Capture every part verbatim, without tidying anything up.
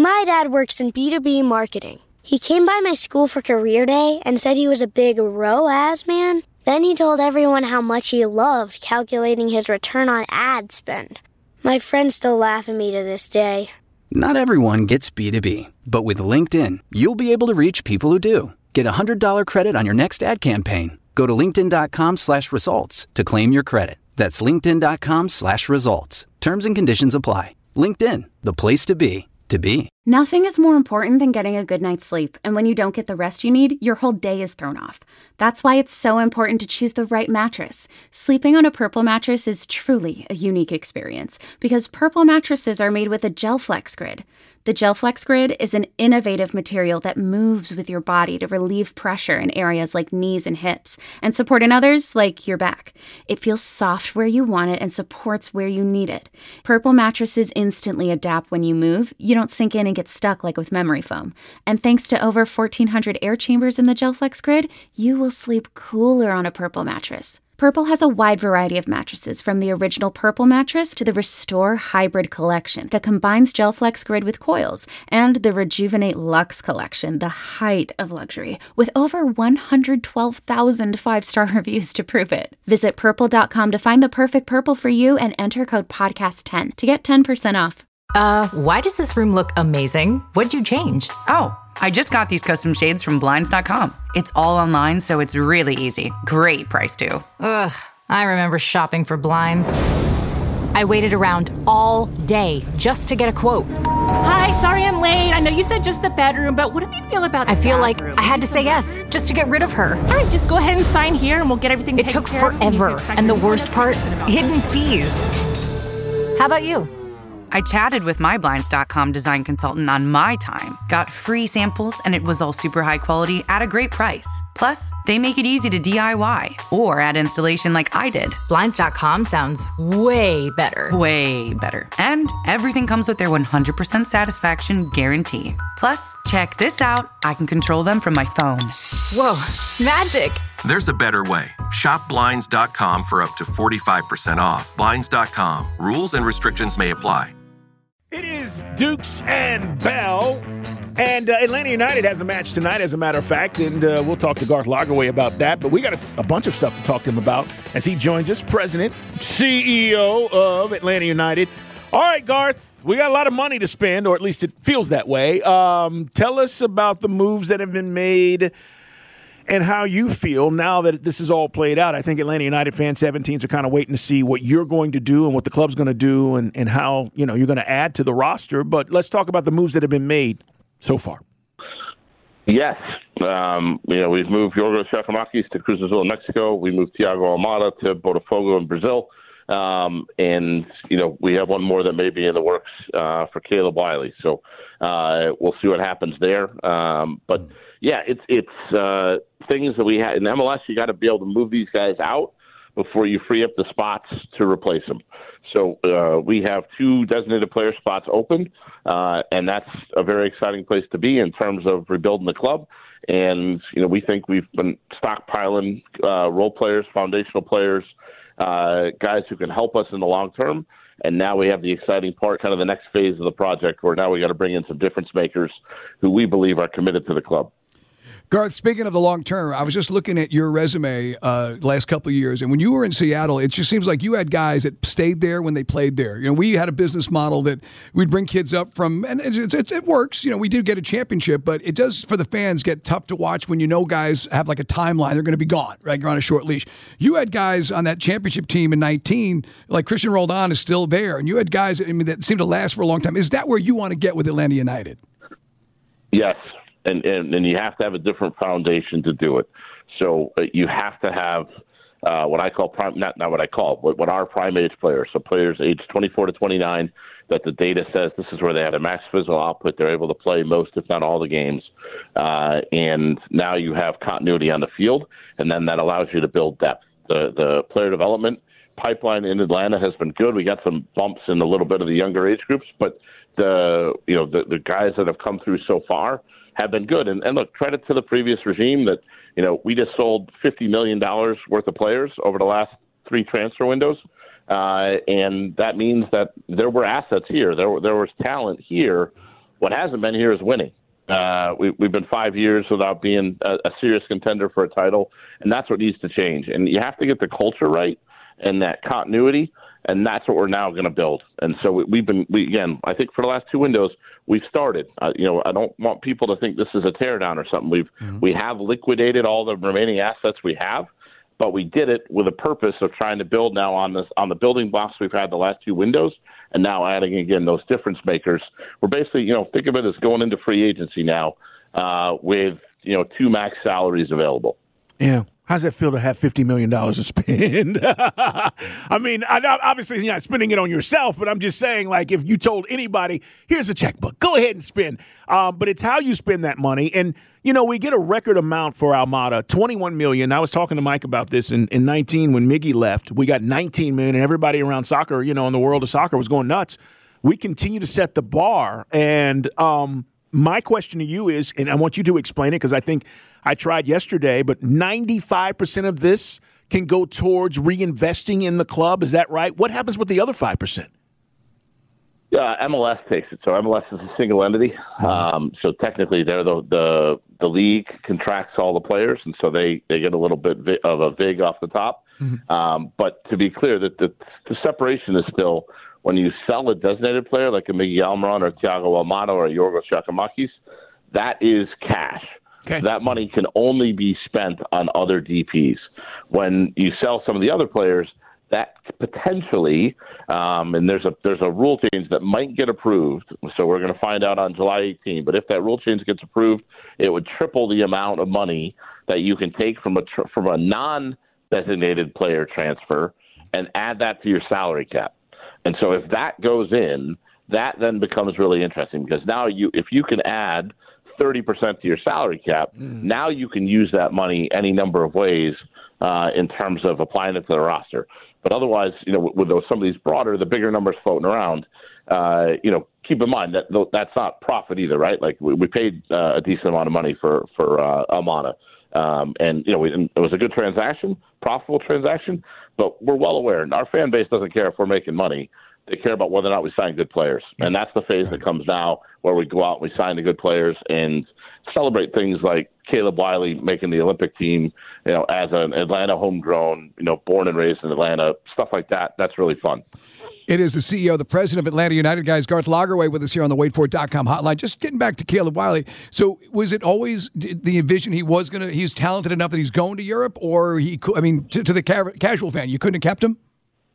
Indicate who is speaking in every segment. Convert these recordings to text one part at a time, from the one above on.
Speaker 1: My dad works in B two B marketing. He came by my school for career day and said he was a big R O A S man. Then he told everyone how much he loved calculating his return on ad spend. My friends still laugh at me to this day.
Speaker 2: Not everyone gets B two B, but with LinkedIn, you'll be able to reach people who do. Get a one hundred dollars credit on your next ad campaign. Go to linkedin.com slash results to claim your credit. That's linkedin.com slash results. Terms and conditions apply. LinkedIn, the place to be, to be.
Speaker 3: Nothing is more important than getting a good night's sleep, and when you don't get the rest you need, your whole day is thrown off. That's why it's so important to choose the right mattress. Sleeping on a Purple mattress is truly a unique experience, because Purple mattresses are made with a GelFlex Grid. The GelFlex Grid is an innovative material that moves with your body to relieve pressure in areas like knees and hips, and support in others like your back. It feels soft where you want it and supports where you need it. Purple mattresses instantly adapt when you move. You don't sink in and get stuck like with memory foam. And thanks to over fourteen hundred air chambers in the GelFlex Grid, you will sleep cooler on a Purple mattress. Purple has a wide variety of mattresses, from the original Purple mattress to the Restore Hybrid collection that combines GelFlex Grid with coils, and the Rejuvenate Luxe collection, the height of luxury, with over one hundred twelve thousand five-star reviews to prove it. Visit purple dot com to find the perfect Purple for you and enter code podcast ten to get ten percent off.
Speaker 4: Uh, why does this room look amazing? What'd you change?
Speaker 5: Oh, I just got these custom shades from Blinds dot com. It's all online, so it's really easy. Great price, too.
Speaker 4: Ugh, I remember shopping for blinds. I waited around all day just to get a quote.
Speaker 6: Hi, sorry I'm late. I know you said just the bedroom, but what do you feel about the
Speaker 4: I feel
Speaker 6: bathroom?
Speaker 4: like I had to say yes just to get rid of her.
Speaker 6: All right, just go ahead and sign here and we'll get everything
Speaker 4: It
Speaker 6: taken
Speaker 4: took
Speaker 6: care of.
Speaker 4: forever, and the worst part, hidden fees. How about you?
Speaker 5: I chatted with my Blinds dot com design consultant on my time, got free samples, and it was all super high quality at a great price. Plus, they make it easy to D I Y or add installation like I did.
Speaker 4: Blinds dot com sounds way better.
Speaker 5: Way better. And everything comes with their one hundred percent satisfaction guarantee. Plus, check this out. I can control them from my phone.
Speaker 4: Whoa, magic.
Speaker 7: There's a better way. Shop Blinds dot com for up to forty-five percent off. Blinds dot com. Rules and restrictions may apply.
Speaker 8: It is Dukes and Bell, and uh, Atlanta United has a match tonight, as a matter of fact, and uh, we'll talk to Garth Lagerwey about that, but we got a, a bunch of stuff to talk to him about as he joins us, President, C E O of Atlanta United. All right, Garth, we got a lot of money to spend, or at least it feels that way. Um, tell us about the moves that have been made and how you feel now that this is all played out. I think Atlanta United fans, seventeens, are kind of waiting to see what you're going to do and what the club's going to do, and, and how, you know, you're going to add to the roster. But let's talk about the moves that have been made so far.
Speaker 9: Yes. Um, you know, we've moved Yorgos Giacomakis to Cruz Azul in Mexico. We moved Thiago Almada to Botafogo in Brazil. Um, and, you know, we have one more that may be in the works uh, for Caleb Wiley. So uh, we'll see what happens there. Um, but, yeah, it's it's uh, things that we have in M L S. You got to be able to move these guys out before you free up the spots to replace them. So uh, we have two designated player spots open, uh, and that's a very exciting place to be in terms of rebuilding the club. And, you know, we think we've been stockpiling uh, role players, foundational players, uh, guys who can help us in the long term. And now we have the exciting part, kind of the next phase of the project, where now we got to bring in some difference makers who we believe are committed to the club.
Speaker 10: Garth, speaking of the long term, I was just looking at your resume uh, last couple of years, and when you were in Seattle, it just seems like you had guys that stayed there when they played there. You know, we had a business model that we'd bring kids up from, and it's, it's, it works. You know, we did get a championship, but it does, for the fans, get tough to watch when you know guys have like a timeline. They're going to be gone, right? You're on a short leash. You had guys on that championship team in nineteen, like Christian Roldan is still there, and you had guys, I mean, that seem to last for a long time. Is that where you want to get with Atlanta United?
Speaker 9: Yes. And, and and you have to have a different foundation to do it. So uh, you have to have uh, what I call prime, not not what I call, but what are prime age players. So players age twenty-four to twenty-nine that the data says this is where they had a max physical output. They're able to play most, if not all, the games. Uh, and now you have continuity on the field, and then that allows you to build depth. The the player development pipeline in Atlanta has been good. We got some bumps in a little bit of the younger age groups, but the you know the, the guys that have come through so far have been good. And, and look, credit to the previous regime that, you know, we just sold fifty million dollars worth of players over the last three transfer windows. Uh, and that means that there were assets here. There, there was talent here What hasn't been here is winning. Uh, we, we've been five years without being a, a serious contender for a title, and that's what needs to change. And you have to get the culture right and that continuity, and that's what we're now going to build. And so we, we've been, we, again, I think for the last two windows, we've started. Uh, you know, I don't want people to think this is a teardown or something. We've mm-hmm. we have liquidated all the remaining assets we have, but we did it with a purpose of trying to build now on this on the building blocks we've had the last two windows, and now adding again those difference makers. We're basically, you know, think of it as going into free agency now uh, with you know two max salaries available.
Speaker 8: Yeah. How's that feel to have fifty million dollars to spend? I mean, I, obviously you're not spending it on yourself, but I'm just saying, like, if you told anybody, here's a checkbook, go ahead and spend. Um, but it's how you spend that money. And, you know, we get a record amount for Almada, twenty-one million dollars. I was talking to Mike about this in, in nineteen when Miggy left. We got nineteen million dollars, and everybody around soccer, you know, in the world of soccer was going nuts. We continue to set the bar. And um, my question to you is, and I want you to explain it because I think – I tried yesterday, but ninety-five percent of this can go towards reinvesting in the club. Is that right? What happens with the other five percent?
Speaker 9: Yeah, M L S takes it. So M L S is a single entity. Um, so technically, they're the, the the league contracts all the players, and so they, they get a little bit of a vig off the top. Mm-hmm. Um, but to be clear, that the, the separation is still when you sell a designated player like a Miggy Almiron or Thiago Almada or a Yorgos Giacomakis, that is cash. Okay. That money can only be spent on other D Ps. When you sell some of the other players, that potentially, um, and there's a there's a rule change that might get approved. So we're going to find out on July eighteenth. But if that rule change gets approved, it would triple the amount of money that you can take from a tr- from a non-designated player transfer and add that to your salary cap. And so if that goes in, that then becomes really interesting because now you if you can add thirty percent to your salary cap, mm. now you can use that money any number of ways uh, in terms of applying it to the roster. But otherwise, you know, with those, some of these broader, the bigger numbers floating around, uh, you know, keep in mind that that's not profit either, right? Like we, we paid uh, a decent amount of money for, for uh, Almada. Um, and, you know, we, it was a good transaction, profitable transaction, but we're well aware. And our fan base doesn't care if we're making money. They care about whether or not we sign good players. And that's the phase that comes now where we go out and we sign the good players and celebrate things like Caleb Wiley making the Olympic team, you know, as an Atlanta homegrown, you know, born and raised in Atlanta, stuff like that. That's really fun.
Speaker 10: It is the C E O, the president of Atlanta United, guys, Garth Lagerway, with us here on the wait for it dot com hotline. Just getting back to Caleb Wiley. So was it always the vision he was going to, he's talented enough that he's going to Europe, or he could, I mean, to, to the ca- casual fan, you couldn't have kept him?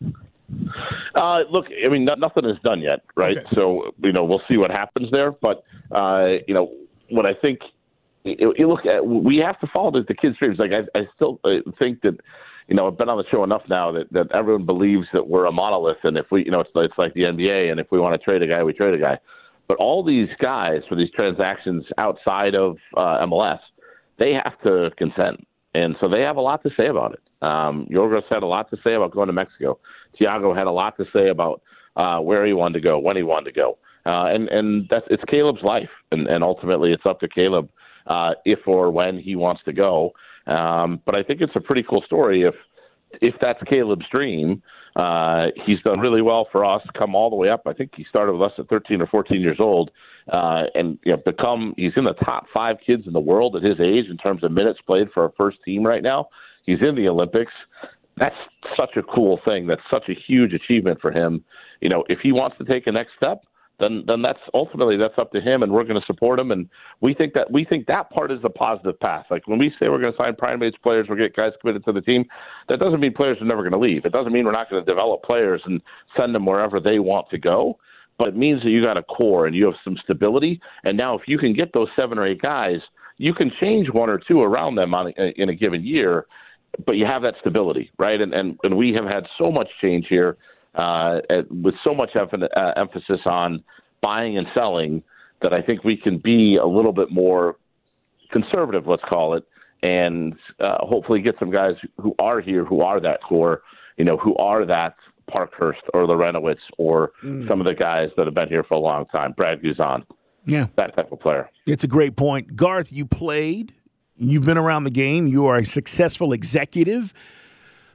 Speaker 9: Uh, look, I mean, not, nothing is done yet, right? Okay. So, you know, we'll see what happens there. But, uh, you know, what I think, you, you look at, we have to follow the, the kids' dreams. Like, I, I still think that, you know, I've been on the show enough now that, that everyone believes that we're a monolith. And if we, you know, it's, it's like the N B A. And if we want to trade a guy, we trade a guy. But all these guys for these transactions outside of uh, M L S, they have to consent. And so they have a lot to say about it. Um, Yorgos had a lot to say about going to Mexico. Thiago had a lot to say about uh, where he wanted to go, when he wanted to go. Uh, and and that's, it's Caleb's life. And, and ultimately it's up to Caleb uh, if or when he wants to go. Um, but I think it's a pretty cool story if if that's Caleb's dream. Uh, he's done really well for us, come all the way up. I think he started with us at thirteen or fourteen years old, uh, and you know, become he's in the top five kids in the world at his age in terms of minutes played for our first team right now. He's in the Olympics. That's such a cool thing. That's such a huge achievement for him. You know, if he wants to take a next step, then then that's ultimately that's up to him, and we're going to support him. And we think that we think that part is the positive path. Like when we say we're going to sign prime-age players, we'll get guys committed to the team. That doesn't mean players are never going to leave. It doesn't mean we're not going to develop players and send them wherever they want to go. But it means that you got a core and you have some stability. And now, if you can get those seven or eight guys, you can change one or two around them on a, in a given year. But you have that stability, right? And and, and we have had so much change here. Uh, with so much em- uh, emphasis on buying and selling that I think we can be a little bit more conservative, let's call it, and uh, hopefully get some guys who are here, who are that core, you know, who are that Parkhurst or Lorenowitz or mm. some of the guys that have been here for a long time, Brad Guzan,
Speaker 8: yeah,
Speaker 9: that type of player.
Speaker 8: It's a great point. Garth, you played, you've been around the game, you are a successful executive.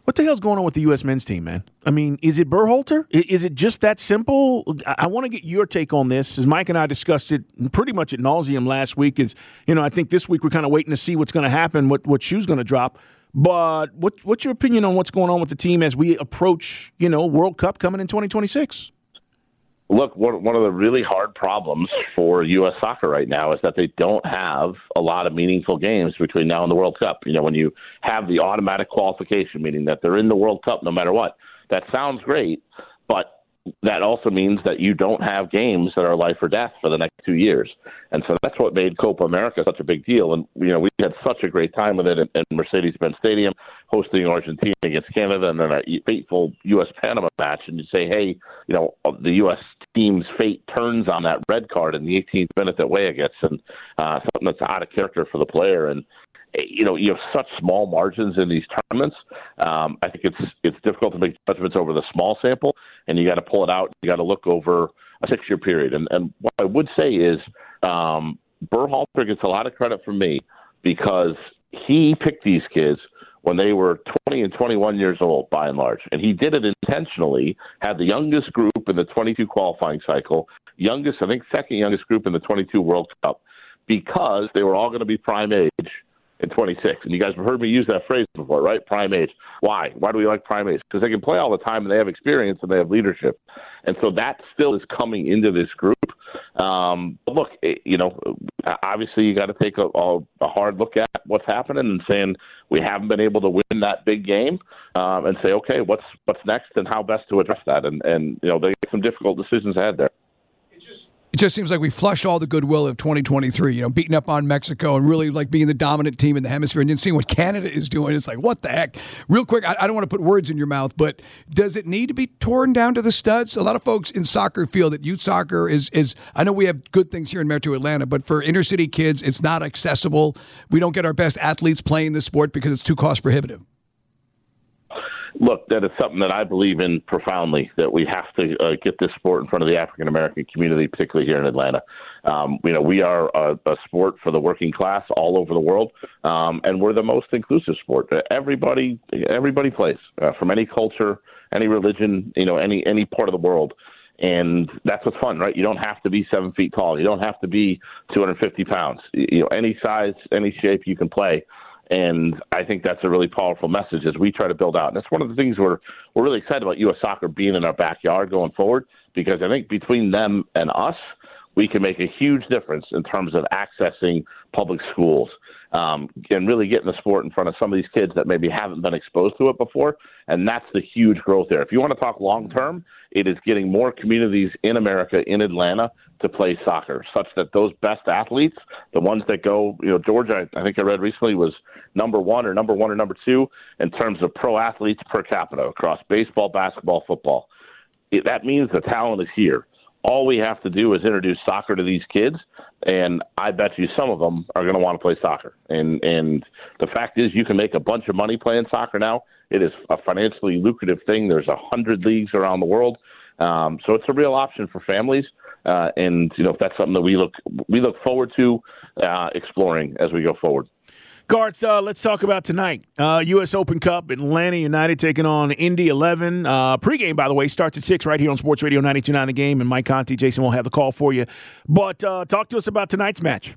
Speaker 8: What the hell's going on with the U S men's team, man? I mean, is it Berhalter? Is it just that simple? I, I want to get your take on this, as Mike and I discussed it pretty much ad nauseum last week. Is you know, I think this week we're kind of waiting to see what's going to happen, what what shoe's going to drop. But what what's your opinion on what's going on with the team as we approach, you know, World Cup coming in twenty twenty-six?
Speaker 9: Look, one of the really hard problems for U S soccer right now is that they don't have a lot of meaningful games between now and the World Cup. You know, when you have the automatic qualification, meaning that they're in the World Cup no matter what, that sounds great, but that also means that you don't have games that are life or death for the next two years. And so that's what made Copa America such a big deal. And, you know, we had such a great time with it in, in Mercedes-Benz Stadium, hosting Argentina against Canada, and then a fateful U S-Panama match. And you say, hey, you know, the U S team's fate turns on that red card in the eighteenth minute that Weah gets, and uh, something that's out of character for the player. And you know, you have such small margins in these tournaments. Um, I think it's it's difficult to make judgments over the small sample, and you got to pull it out. You got to look over a six-year period. And, and what I would say is um, Berhalter gets a lot of credit from me because he picked these kids when they were twenty and twenty-one years old, by and large. And he did it intentionally, had the youngest group in the twenty-two qualifying cycle, youngest, I think second youngest group in the twenty-two World Cup, because they were all going to be prime age in twenty-six. And you guys have heard me use that phrase before, right? Prime age. Why? Why do we like prime age? Because they can play all the time and they have experience and they have leadership. And so that still is coming into this group. Um, but look, you know, obviously you got to take a, a, a hard look at what's happening and saying we haven't been able to win that big game um, and say, okay, what's what's next and how best to address that. And, and you know, they get some difficult decisions ahead there.
Speaker 10: It just seems like we flushed all the goodwill of twenty twenty-three, you know, beating up on Mexico and really like being the dominant team in the hemisphere, and then seeing what Canada is doing. It's like, what the heck? Real quick, I, I don't want to put words in your mouth, but does it need to be torn down to the studs? A lot of folks in soccer feel that youth soccer is, is I know we have good things here in Metro Atlanta, but for inner city kids, it's not accessible. We don't get our best athletes playing the sport because it's too cost prohibitive.
Speaker 9: Look, that is something that I believe in profoundly, that we have to uh, get this sport in front of the African-American community, particularly here in Atlanta. Um, you know, we are a, a sport for the working class all over the world, um, and we're the most inclusive sport. Everybody everybody plays, uh, from any culture, any religion, you know, any, any part of the world. And that's what's fun, right? You don't have to be seven feet tall. You don't have to be two hundred fifty pounds. You know, any size, any shape you can play. And I think that's a really powerful message as we try to build out. And that's one of the things we're we're really excited about U S Soccer being in our backyard going forward, because I think between them and us, we can make a huge difference in terms of accessing public schools um, and really getting the sport in front of some of these kids that maybe haven't been exposed to it before. And that's the huge growth there. If you want to talk long term, it is getting more communities in America, in Atlanta, to play soccer, such that those best athletes, the ones that go, you know, Georgia, I think I read recently, was number one or number one or number two in terms of pro athletes per capita across baseball, basketball, football. It, that means the talent is here. All we have to do is introduce soccer to these kids, and I bet you some of them are going to want to play soccer. And and the fact is, you can make a bunch of money playing soccer now. It is a financially lucrative thing. There's a hundred leagues around the world, um, so it's a real option for families. Uh, and you know, that's something that we look we look forward to uh, exploring as we go forward.
Speaker 8: Garth, uh, let's talk about tonight. Uh, U S Open Cup, Atlanta United taking on Indy eleven. Uh, pregame, by the way, starts at six right here on Sports Radio ninety-two point nine The Game. And Mike Conti, Jason will have the call for you. But uh, talk to us about tonight's match.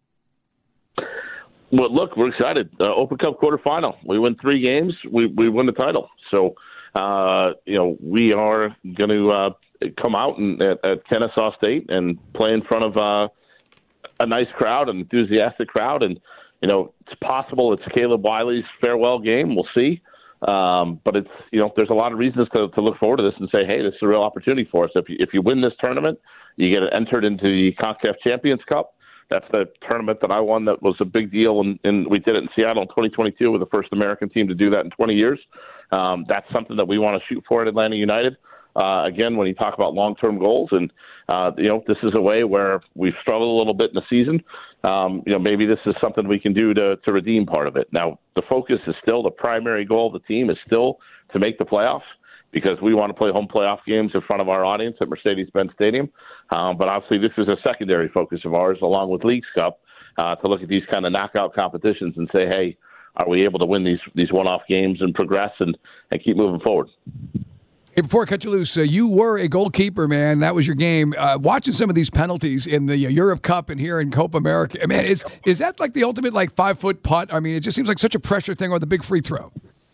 Speaker 9: Well, look, we're excited. Uh, Open Cup quarterfinal. We win three games. We, we win the title. So, uh, you know, we are going to uh, come out and, at, at Kennesaw State and play in front of uh, a nice crowd, an enthusiastic crowd. And, you know, it's possible it's Caleb Wiley's farewell game. We'll see. Um, but it's, you know, there's a lot of reasons to, to look forward to this and say, hey, this is a real opportunity for us. If you, if you win this tournament, you get entered into the CONCACAF Champions Cup. That's the tournament that I won that was a big deal, and, and we did it in Seattle in twenty twenty-two. We're the first American team to do that in twenty years. Um, that's something that we want to shoot for at Atlanta United. Uh, again, when you talk about long-term goals, and uh, you know, this is a way where we've struggled a little bit in the season. Um, you know, maybe this is something we can do to, to redeem part of it. Now, the focus is still, the primary goal of the team is still to make the playoffs, because we want to play home playoff games in front of our audience at Mercedes-Benz Stadium. Um, but obviously, this is a secondary focus of ours, along with Leagues Cup, uh, to look at these kind of knockout competitions and say, hey, are we able to win these these one-off games and progress and, and keep moving forward?
Speaker 10: Hey, before I cut you loose, uh, you were a goalkeeper, man. That was your game. Uh, watching some of these penalties in the uh, Europe Cup and here in Copa America, man, is is that like the ultimate like five foot putt? I mean, it just seems like such a pressure thing or the big free throw.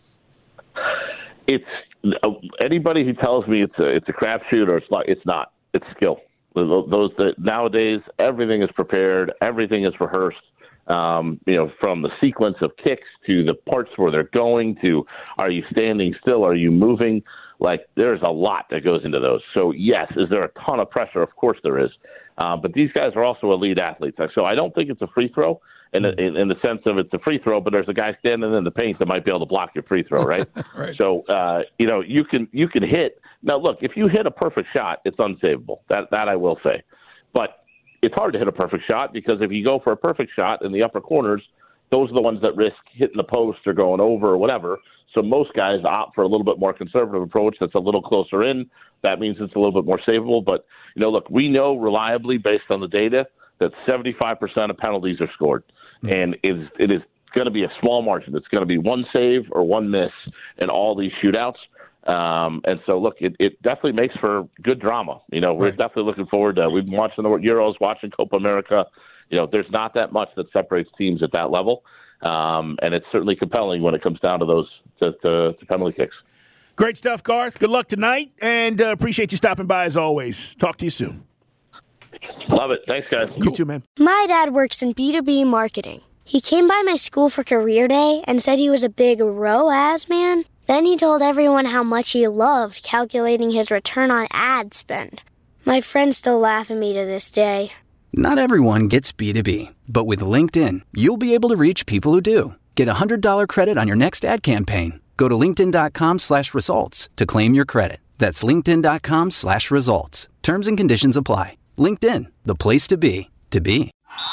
Speaker 9: It's uh, anybody who tells me it's a it's a crapshoot or it's not. It's not. It's skill. Those that nowadays everything is prepared, everything is rehearsed. Um, you know, from the sequence of kicks to the parts where they're going to, are you standing still? Are you moving? Like, there's a lot that goes into those. So, yes, is there a ton of pressure? Of course there is. Uh, but these guys are also elite athletes. So I don't think it's a free throw in, in, in the sense of it's a free throw, but there's a guy standing in the paint that might be able to block your free throw, right? Right. So, uh, you know, you can you can hit. Now, look, if you hit a perfect shot, it's unsavable. That That I will say. But it's hard to hit a perfect shot because if you go for a perfect shot in the upper corners, those are the ones that risk hitting the post or going over or whatever. So most guys opt for a little bit more conservative approach that's a little closer in. That means it's a little bit more savable. But, you know, look, we know reliably based on the data that seventy-five percent of penalties are scored. And it is, it is going to be a small margin. It's going to be one save or one miss in all these shootouts. Um, and so, look, it, it definitely makes for good drama. You know, we're right. definitely looking forward to We've been watching the Euros, watching Copa America. You know, there's not that much that separates teams at that level. Um, and it's certainly compelling when it comes down to those to, to, to penalty kicks.
Speaker 8: Great stuff, Garth. Good luck tonight, and uh, appreciate you stopping by as always. Talk to you soon.
Speaker 9: Love it. Thanks, guys.
Speaker 8: You cool. too, man.
Speaker 1: My dad works in B two B marketing. He came by my school for career day and said he was a big R O A S man. Then he told everyone how much he loved calculating his return on ad spend. My friends still laugh at me to this day.
Speaker 2: Not everyone gets B two B, but with LinkedIn, you'll be able to reach people who do. Get a one hundred dollars credit on your next ad campaign. Go to linkedin.com slash results to claim your credit. That's linkedin.com slash results. Terms and conditions apply. LinkedIn, the place to be, to be.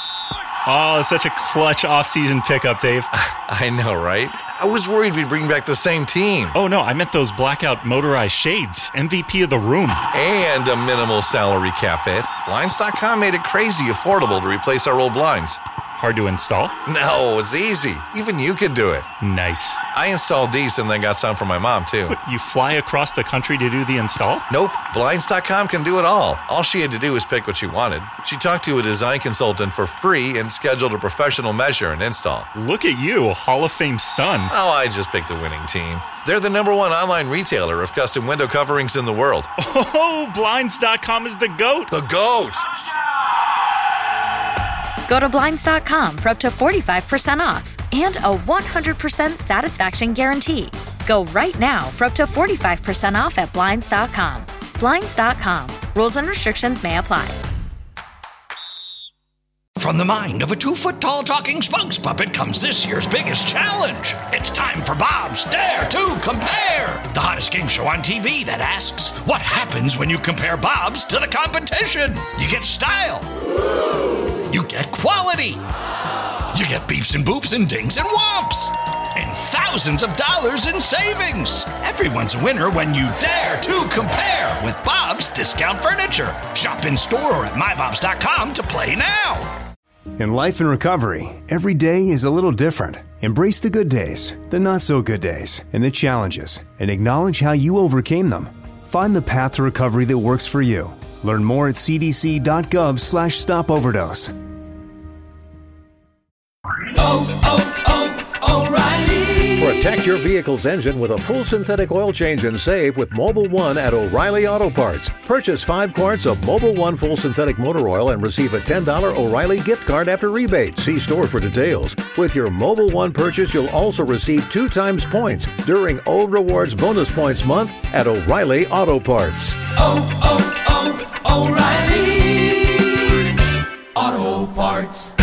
Speaker 11: Oh, such a clutch off-season pickup, Dave.
Speaker 12: I know, right? I was worried we'd bring back the same team.
Speaker 11: Oh, no, I meant those blackout motorized shades. M V P of the room.
Speaker 12: And a minimal salary cap hit. Blinds dot com made it crazy affordable to replace our old blinds.
Speaker 11: Hard to install?
Speaker 12: No, it's easy. Even you could do it.
Speaker 11: Nice.
Speaker 12: I installed these and then got some for my mom, too.
Speaker 11: What, you fly across the country to do the install?
Speaker 12: Nope. Blinds dot com can do it all. All she had to do was pick what she wanted. She talked to a design consultant for free and scheduled a professional measure and install.
Speaker 11: Look at you, Hall of Fame son.
Speaker 12: Oh, I just picked the winning team. They're the number one online retailer of custom window coverings in the world.
Speaker 11: Oh, Blinds dot com is the GOAT.
Speaker 12: The GOAT.
Speaker 13: Go to Blinds dot com for up to forty-five percent off and a one hundred percent satisfaction guarantee. Go right now for up to forty-five percent off at Blinds dot com. Blinds dot com. Rules and restrictions may apply.
Speaker 14: From the mind of a two-foot-tall talking Spugs puppet comes this year's biggest challenge. It's time for Bob's Dare to Compare, the hottest game show on T V that asks, what happens when you compare Bob's to the competition? You get style. You get quality. You get beeps and boops and dings and whomps. And thousands of dollars in savings. Everyone's a winner when you dare to compare with Bob's Discount Furniture. Shop in store or at my bobs dot com to play now.
Speaker 15: In life and recovery, every day is a little different. Embrace the good days, the not so good days, and the challenges, and acknowledge how you overcame them. Find the path to recovery that works for you. Learn more at c d c dot gov slash stop overdose.
Speaker 16: Oh, oh, oh, O'Reilly!
Speaker 17: Protect your vehicle's engine with a full synthetic oil change and save with Mobil one at O'Reilly Auto Parts. Purchase five quarts of Mobil one full synthetic motor oil and receive a ten dollars O'Reilly gift card after rebate. See store for details. With your Mobil one purchase, you'll also receive two times points during O Rewards Bonus Points Month at O'Reilly Auto Parts.
Speaker 16: Oh, oh, oh, O'Reilly Auto Parts.